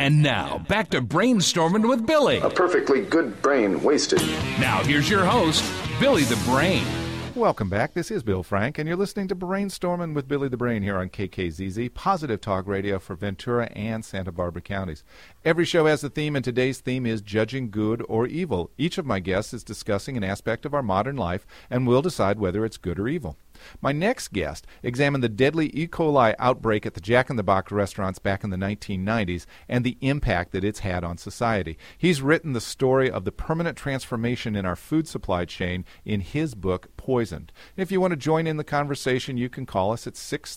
And now, back to Brainstorming with Billy. A perfectly good brain wasted. Now, here's your host, Billy the Brain. Welcome back. This is Bill Frank, and you're listening to Brainstorming with Billy the Brain here on KKZZ, Positive Talk Radio for Ventura and Santa Barbara counties. Every show has a theme, and today's theme is judging good or evil. Each of my guests is discussing an aspect of our modern life, and we'll decide whether it's good or evil. My next guest examined the deadly E. coli outbreak at the Jack in the Box restaurants back in the 1990s and the impact that it's had on society. He's written the story of the permanent transformation in our food supply chain in his book, Poisoned. If you want to join in the conversation, you can call us at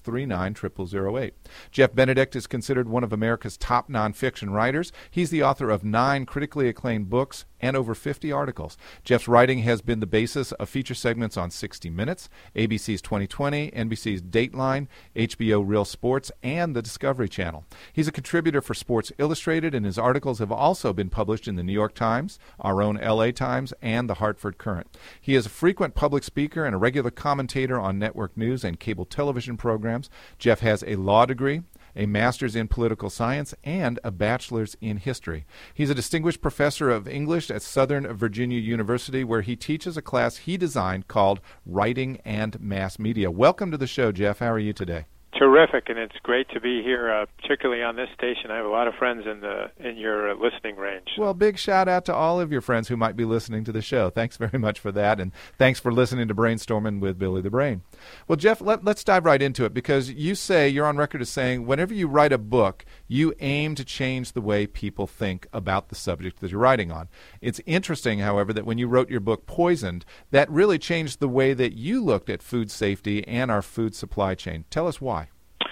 639-0008. Jeff Benedict is considered one of America's top nonfiction writers. He's the author of 9 critically acclaimed books and over 50 articles. Jeff's writing has been the basis of feature segments on 60 Minutes, ABC's 2020, NBC's Dateline, HBO Real Sports, and the Discovery Channel. He's a contributor for Sports Illustrated, and his articles have also been published in the New York Times, our own LA Times, and the Hartford Courant. He is a frequent public speaker and a regular commentator on network news and cable television programs. Jeff has a law degree, a master's in political science, and a bachelor's in history. He's a distinguished professor of English at Southern Virginia University, where he teaches a class he designed called Writing and Mass Media. Welcome to the show, Jeff. How are you today? Terrific, and it's great to be here, particularly on this station. I have a lot of friends in your listening range. Well, big shout out to all of your friends who might be listening to the show. Thanks very much for that, and thanks for listening to Brainstorming with Billy the Brain. Well, Jeff, let's dive right into it, because you're on record as saying whenever you write a book, you aim to change the way people think about the subject that you're writing on. It's interesting, however, that when you wrote your book, Poisoned, that really changed the way that you looked at food safety and our food supply chain. Tell us why.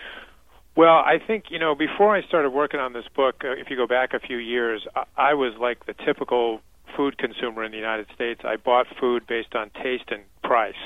Well, I think, before I started working on this book, if you go back a few years, I was like the typical food consumer in the United States. I bought food based on taste and price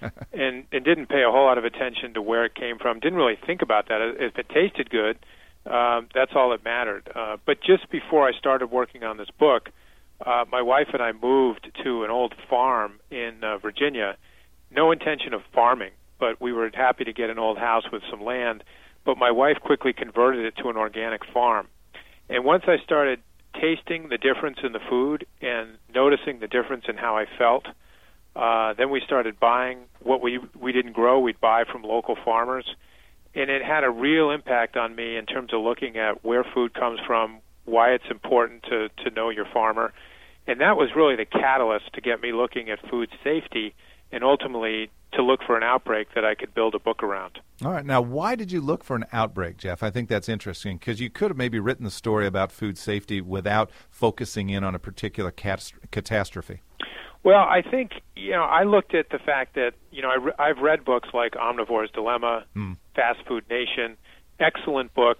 and didn't pay a whole lot of attention to where it came from. Didn't really think about that. If it tasted good, that's all that mattered. But just before I started working on this book, my wife and I moved to an old farm in Virginia. No intention of farming, but we were happy to get an old house with some land. But my wife quickly converted it to an organic farm. And once I started tasting the difference in the food and noticing the difference in how I felt, then we started buying what we didn't grow. We'd buy from local farmers. And it had a real impact on me in terms of looking at where food comes from, why it's important to know your farmer. And that was really the catalyst to get me looking at food safety and ultimately to look for an outbreak that I could build a book around. All right. Now, why did you look for an outbreak, Jeff? I think that's interesting, because you could have maybe written the story about food safety without focusing in on a particular catastrophe. Well, I think, I looked at the fact that, I've read books like Omnivore's Dilemma, Fast Food Nation, excellent books.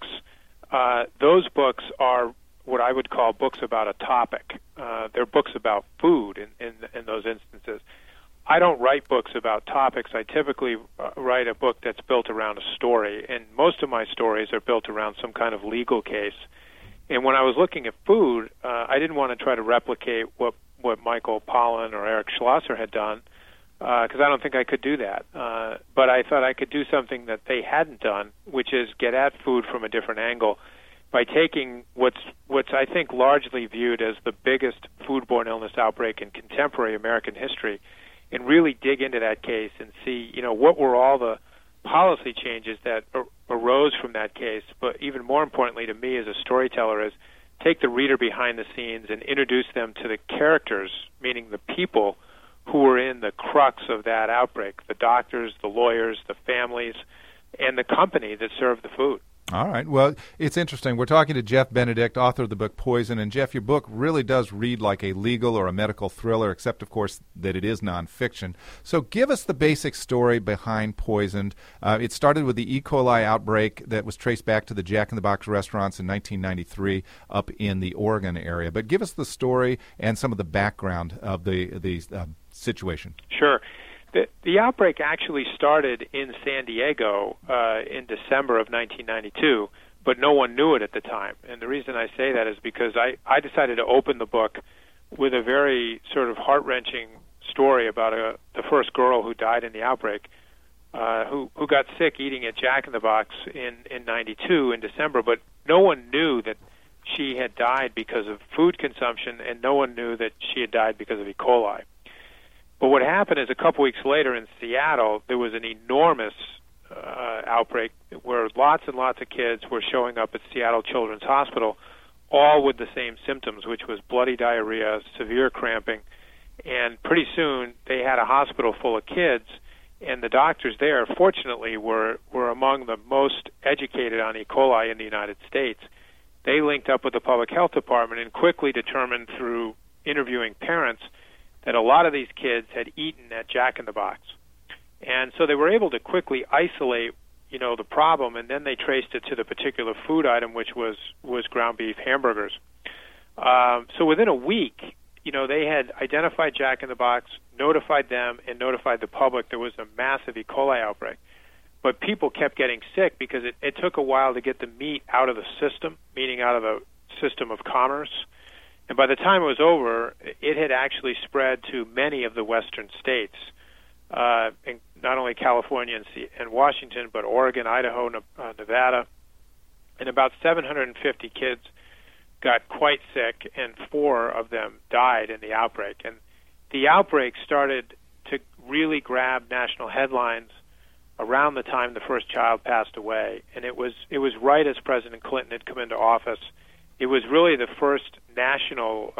Those books are what I would call books about a topic. They're books about food in those instances. I don't write books about topics. I typically write a book that's built around a story, and most of my stories are built around some kind of legal case. And when I was looking at food, I didn't want to try to replicate what Michael Pollan or Eric Schlosser had done, because I don't think I could do that. But I thought I could do something that they hadn't done, which is get at food from a different angle by taking what's I think largely viewed as the biggest foodborne illness outbreak in contemporary American history, and really dig into that case and see, what were all the policy changes that arose from that case. But even more importantly to me as a storyteller is take the reader behind the scenes and introduce them to the characters, meaning the people who were in the crux of that outbreak, the doctors, the lawyers, the families, and the company that served the food. All right. Well, it's interesting. We're talking to Jeff Benedict, author of the book Poison. And, Jeff, your book really does read like a legal or a medical thriller, except, of course, that it is nonfiction. So give us the basic story behind Poisoned. It started with the E. coli outbreak that was traced back to the Jack in the Box restaurants in 1993 up in the Oregon area. But give us the story and some of the background of the situation. Sure. The outbreak actually started in San Diego in December of 1992, but no one knew it at the time. And the reason I say that is because I decided to open the book with a very sort of heart-wrenching story about the first girl who died in the outbreak, who got sick eating at Jack in the Box in 92 in December, but no one knew that she had died because of food consumption, and no one knew that she had died because of E. coli. But what happened is a couple weeks later in Seattle, there was an enormous outbreak where lots and lots of kids were showing up at Seattle Children's Hospital, all with the same symptoms, which was bloody diarrhea, severe cramping, and pretty soon they had a hospital full of kids, and the doctors there, fortunately, were among the most educated on E. coli in the United States. They linked up with the public health department and quickly determined through interviewing parents that a lot of these kids had eaten at Jack in the Box. And so they were able to quickly isolate, the problem, and then they traced it to the particular food item, which was ground beef hamburgers. So within a week, they had identified Jack in the Box, notified them, and notified the public there was a massive E. coli outbreak. But people kept getting sick because it took a while to get the meat out of the system, meaning out of the system of commerce. And by the time it was over, it had actually spread to many of the western states, in not only California and Washington, but Oregon, Idaho, Nevada. And about 750 kids got quite sick, and 4 of them died in the outbreak. And the outbreak started to really grab national headlines around the time the first child passed away, and it was right as President Clinton had come into office. It was really the first national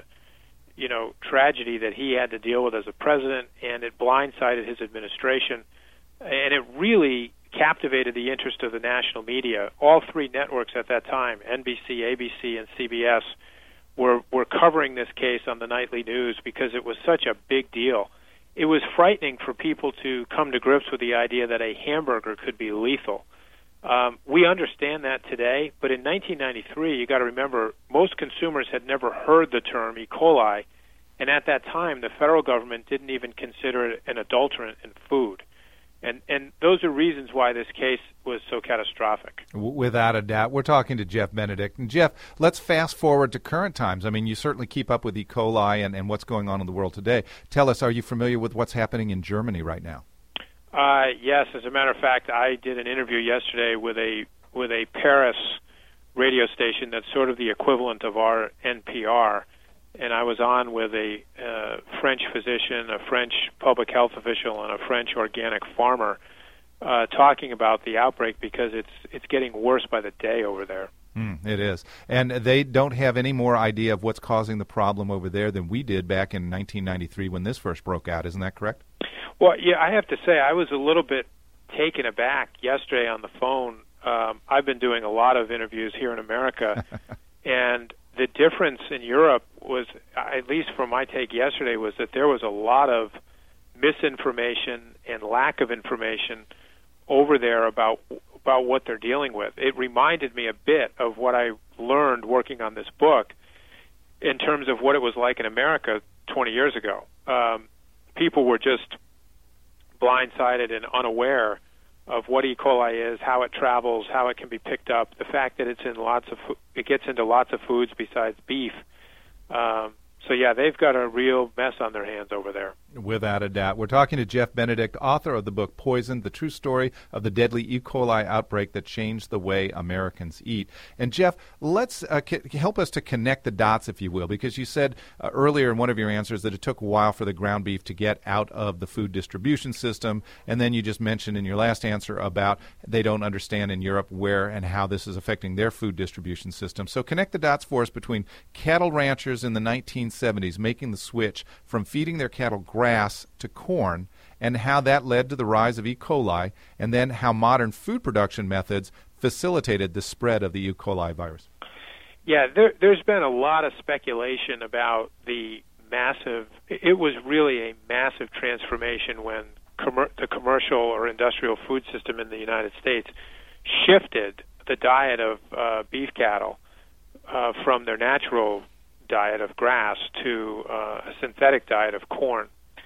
tragedy that he had to deal with as a president, and it blindsided his administration, and it really captivated the interest of the national media. All 3 networks at that time, NBC, ABC, and CBS, were covering this case on the nightly news because it was such a big deal. It was frightening for people to come to grips with the idea that a hamburger could be lethal. We understand that today, but in 1993, you got to remember, most consumers had never heard the term E. coli, and at that time, the federal government didn't even consider it an adulterant in food. And those are reasons why this case was so catastrophic. Without a doubt. We're talking to Jeff Benedict. And Jeff, let's fast forward to current times. I mean, you certainly keep up with E. coli and what's going on in the world today. Tell us, are you familiar with what's happening in Germany right now? Yes. As a matter of fact, I did an interview yesterday with a Paris radio station that's sort of the equivalent of our NPR. And I was on with a French physician, a French public health official, and a French organic farmer talking about the outbreak because it's getting worse by the day over there. It is. And they don't have any more idea of what's causing the problem over there than we did back in 1993 when this first broke out. Isn't that correct? Well, yeah, I have to say I was a little bit taken aback yesterday on the phone. I've been doing a lot of interviews here in America, and the difference in Europe was, at least from my take yesterday, was that there was a lot of misinformation and lack of information over there about what they're dealing with. It reminded me a bit of what I learned working on this book in terms of what it was like in America 20 years ago. People were just blindsided and unaware of what E. coli is, how it travels, how it can be picked up, the fact that it gets into lots of foods besides beef. So yeah, they've got a real mess on their hands over there. Without a doubt. We're talking to Jeff Benedict, author of the book Poisoned, the true story of the deadly E. coli outbreak that changed the way Americans eat. And Jeff, let's help us to connect the dots, if you will, because you said earlier in one of your answers that it took a while for the ground beef to get out of the food distribution system, and then you just mentioned in your last answer about they don't understand in Europe where and how this is affecting their food distribution system. So connect the dots for us between cattle ranchers in the 1970s making the switch from feeding their cattle grass to corn, and how that led to the rise of E. coli, and then how modern food production methods facilitated the spread of the E. coli virus. Yeah, there's been a lot of speculation about the massive, it was really a massive transformation when the commercial or industrial food system in the United States shifted the diet of beef cattle from their natural diet of grass to a synthetic diet of corn.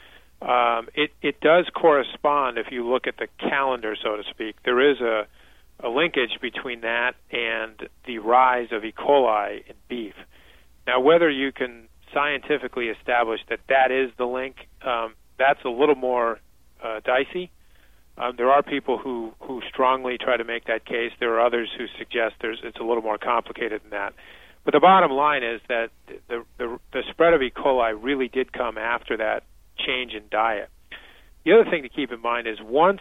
It does correspond, if you look at the calendar, so to speak. There is a linkage between that and the rise of E. coli in beef. Now, whether you can scientifically establish that is the link, that's a little more dicey. There are people who strongly try to make that case. There are others who suggest it's a little more complicated than that. But the bottom line is that the spread of E. coli really did come after that change in diet. The other thing to keep in mind is once,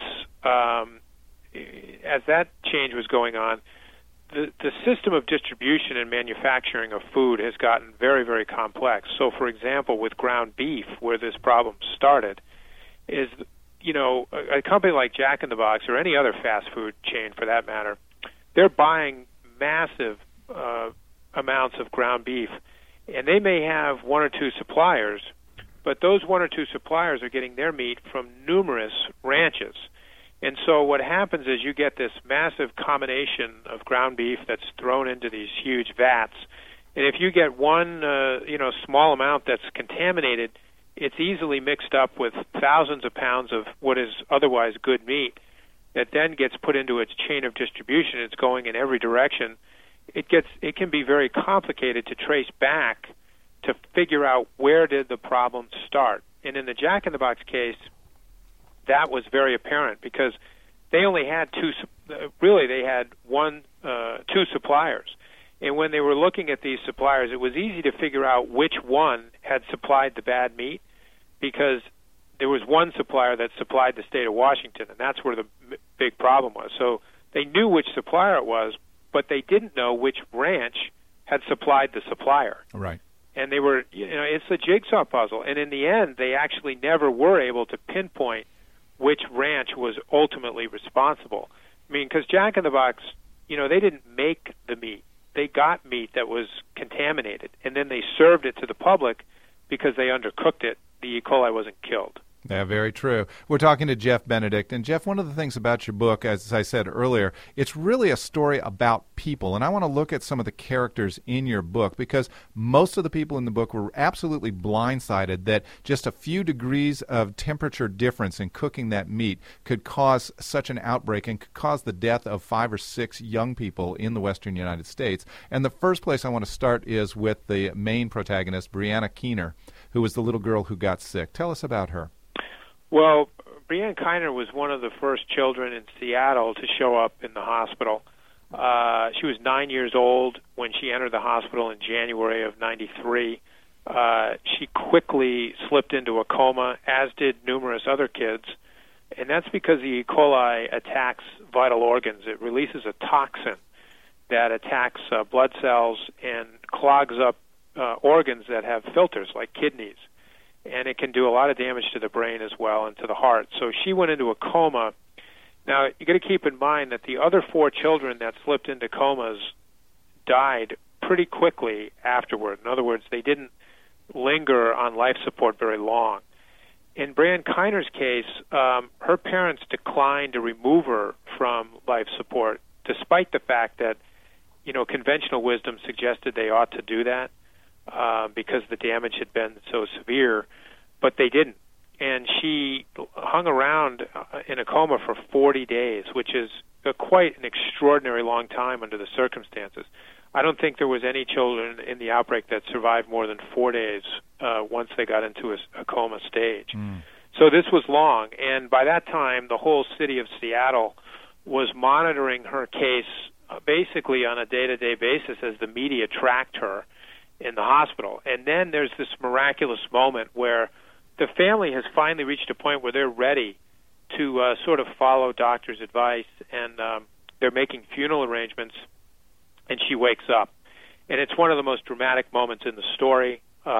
as that change was going on, the system of distribution and manufacturing of food has gotten very, very complex. So, for example, with ground beef, where this problem started, is, a company like Jack in the Box or any other fast food chain for that matter, they're buying massive amounts of ground beef, and they may have one or two suppliers, but those one or two suppliers are getting their meat from numerous ranches. And so what happens is you get this massive combination of ground beef that's thrown into these huge vats, and if you get one small amount that's contaminated, it's easily mixed up with thousands of pounds of what is otherwise good meat that then gets put into its chain of distribution. It's going in every direction. It can be very complicated to trace back to figure out where did the problem start. And in the Jack in the Box case, that was very apparent because they only had two suppliers. And when they were looking at these suppliers, it was easy to figure out which one had supplied the bad meat because there was one supplier that supplied the state of Washington, and that's where the big problem was. So they knew which supplier it was, but they didn't know which ranch had supplied the supplier. Right. And they were, it's a jigsaw puzzle. And in the end, they actually never were able to pinpoint which ranch was ultimately responsible. I mean, because Jack in the Box, they didn't make the meat. They got meat that was contaminated, and then they served it to the public because they undercooked it. The E. coli wasn't killed. Yeah, very true. We're talking to Jeff Benedict. And, Jeff, one of the things about your book, as I said earlier, it's really a story about people. And I want to look at some of the characters in your book because most of the people in the book were absolutely blindsided that just a few degrees of temperature difference in cooking that meat could cause such an outbreak and could cause the death of 5 or 6 young people in the western United States. And the first place I want to start is with the main protagonist, Brianna Keener, who was the little girl who got sick. Tell us about her. Well, Brianne Kiner was one of the first children in Seattle to show up in the hospital. She was 9 years old when she entered the hospital in January of '93. She quickly slipped into a coma, as did numerous other kids, and that's because the E. coli attacks vital organs. It releases a toxin that attacks blood cells and clogs up organs that have filters, like kidneys. And it can do a lot of damage to the brain as well and to the heart. So she went into a coma. Now, you got to keep in mind that the other 4 children that slipped into comas died pretty quickly afterward. In other words, they didn't linger on life support very long. In Brianne Kiner's case, her parents declined to remove her from life support, despite the fact that, conventional wisdom suggested they ought to do that. Because the damage had been so severe, but they didn't. And she hung around in a coma for 40 days, which is quite an extraordinary long time under the circumstances. I don't think there was any children in the outbreak that survived more than 4 days once they got into a coma stage. So this was long, and by that time, the whole city of Seattle was monitoring her case basically on a day-to-day basis as the media tracked her in the hospital. And then there's this miraculous moment where the family has finally reached a point where they're ready to sort of follow doctor's advice, and they're making funeral arrangements, and she wakes up. And it's one of the most dramatic moments in the story.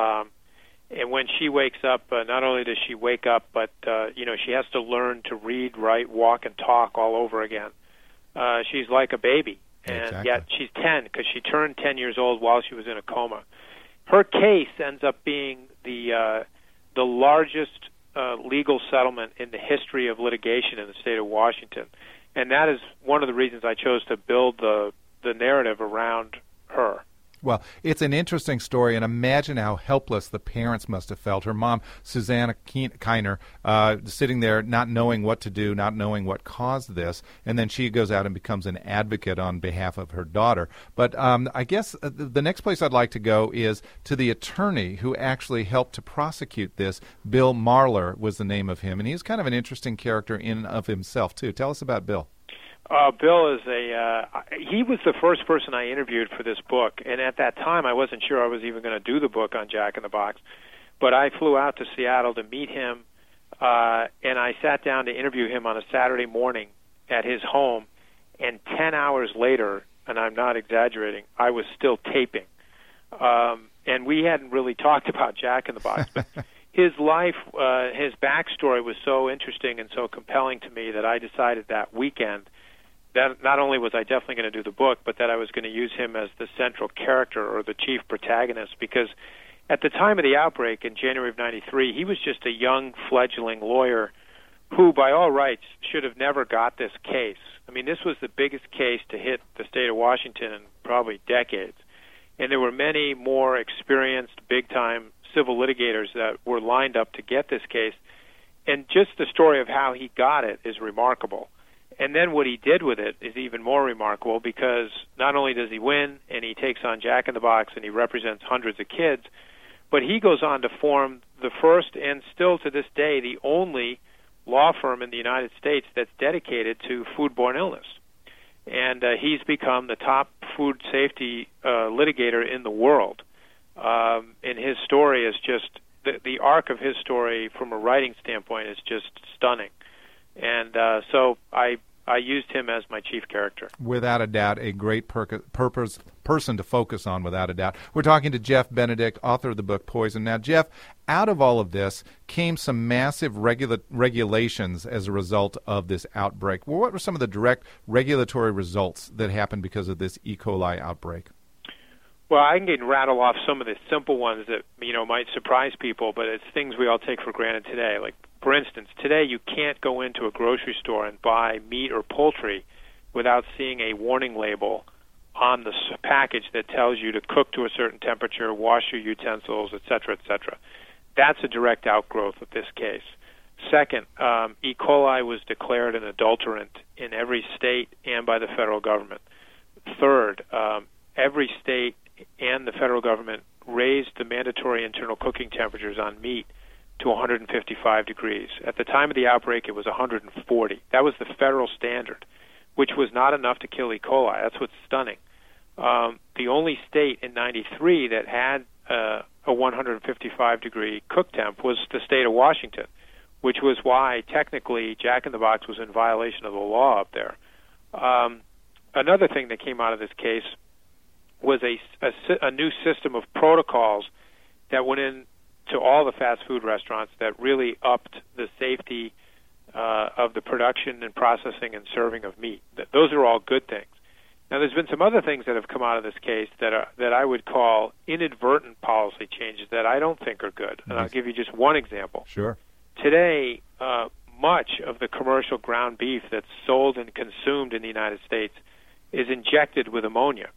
And when she wakes up, not only does she wake up, but she has to learn to read, write, walk, and talk all over again. She's like a baby. And exactly. Yet she's 10 because she turned 10 years old while she was in a coma. Her case ends up being the largest legal settlement in the history of litigation in the state of Washington. And that is one of the reasons I chose to build the narrative around her. Well, it's an interesting story, and imagine how helpless the parents must have felt. Her mom, Susanna Kiner, sitting there not knowing what to do, not knowing what caused this, and then she goes out and becomes an advocate on behalf of her daughter. But I guess the next place I'd like to go is to the attorney who actually helped to prosecute this. Bill Marler was the name of him, and he's kind of an interesting character in and of himself, too. Tell us about Bill. Bill is he was the first person I interviewed for this book, and at that time I wasn't sure I was even going to do the book on Jack in the Box, but I flew out to Seattle to meet him, and I sat down to interview him on a Saturday morning at his home, and 10 hours later, and I'm not exaggerating, I was still taping. And we hadn't really talked about Jack in the Box, but his life, his backstory was so interesting and so compelling to me that I decided that weekend that not only was I definitely going to do the book, but that I was going to use him as the central character or the chief protagonist, because at the time of the outbreak in January of '93, he was just a young, fledgling lawyer who, by all rights, should have never got this case. I mean, this was the biggest case to hit the state of Washington in probably decades. And there were many more experienced, big-time civil litigators that were lined up to get this case. And just the story of how he got it is remarkable. And then what he did with it is even more remarkable, because not only does he win and he takes on Jack in the Box and he represents hundreds of kids, but he goes on to form the first and still to this day the only law firm in the United States that's dedicated to foodborne illness. And he's become the top food safety litigator in the world. And his story is just, the arc of his story from a writing standpoint is just stunning. And so I used him as my chief character. Without a doubt, a great person to focus on, without a doubt. We're talking to Jeff Benedict, author of the book Poison. Now, Jeff, out of all of this came some massive regulations as a result of this outbreak. Well, what were some of the direct regulatory results that happened because of this E. coli outbreak? Well, I can rattle off some of the simple ones that, might surprise people, but it's things we all take for granted today. Like, for instance, today you can't go into a grocery store and buy meat or poultry without seeing a warning label on the package that tells you to cook to a certain temperature, wash your utensils, et cetera, et cetera. That's a direct outgrowth of this case. Second, E. coli was declared an adulterant in every state and by the federal government. Third, every state and the federal government raised the mandatory internal cooking temperatures on meat to 155 degrees. At the time of the outbreak, it was 140. That was the federal standard, which was not enough to kill E. coli. That's what's stunning. The only state in '93 that had a 155-degree cook temp was the state of Washington, which was why technically Jack in the Box was in violation of the law up there. Another thing that came out of this case was a new system of protocols that went in to all the fast food restaurants that really upped the safety of the production and processing and serving of meat. Those are all good things. Now, there's been some other things that have come out of this case that I would call inadvertent policy changes that I don't think are good. And I'll give you just one example. Sure. Today, much of the commercial ground beef that's sold and consumed in the United States is injected with ammonia.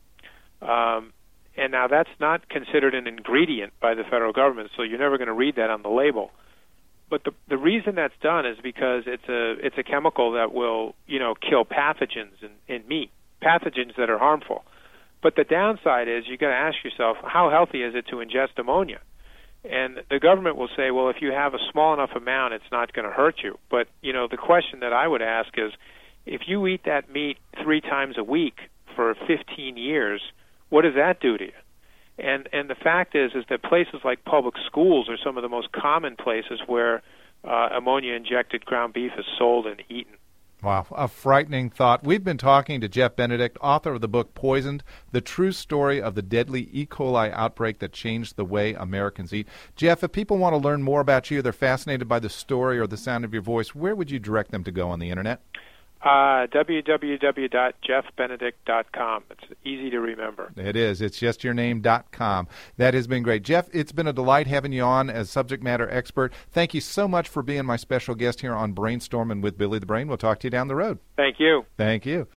And now that's not considered an ingredient by the federal government, so you're never going to read that on the label. But the reason that's done is because it's a chemical that will, kill pathogens in meat, pathogens that are harmful. But the downside is you got to ask yourself, how healthy is it to ingest ammonia? And the government will say, well, if you have a small enough amount, it's not going to hurt you. But, the question that I would ask is, if you eat that meat 3 times a week for 15 years, what does that do to you? And the fact is that places like public schools are some of the most common places where ammonia-injected ground beef is sold and eaten. Wow, a frightening thought. We've been talking to Jeff Benedict, author of the book Poisoned, the true story of the deadly E. coli outbreak that changed the way Americans eat. Jeff, if people want to learn more about you, they're fascinated by the story or the sound of your voice, where would you direct them to go on the Internet? www.jeffbenedict.com. It's easy to remember. It is. It's just your name.com. That has been great. Jeff, it's been a delight having you on as subject matter expert. Thank you so much for being my special guest here on Brainstorming with Billy the Brain. We'll talk to you down the road. Thank you. Thank you.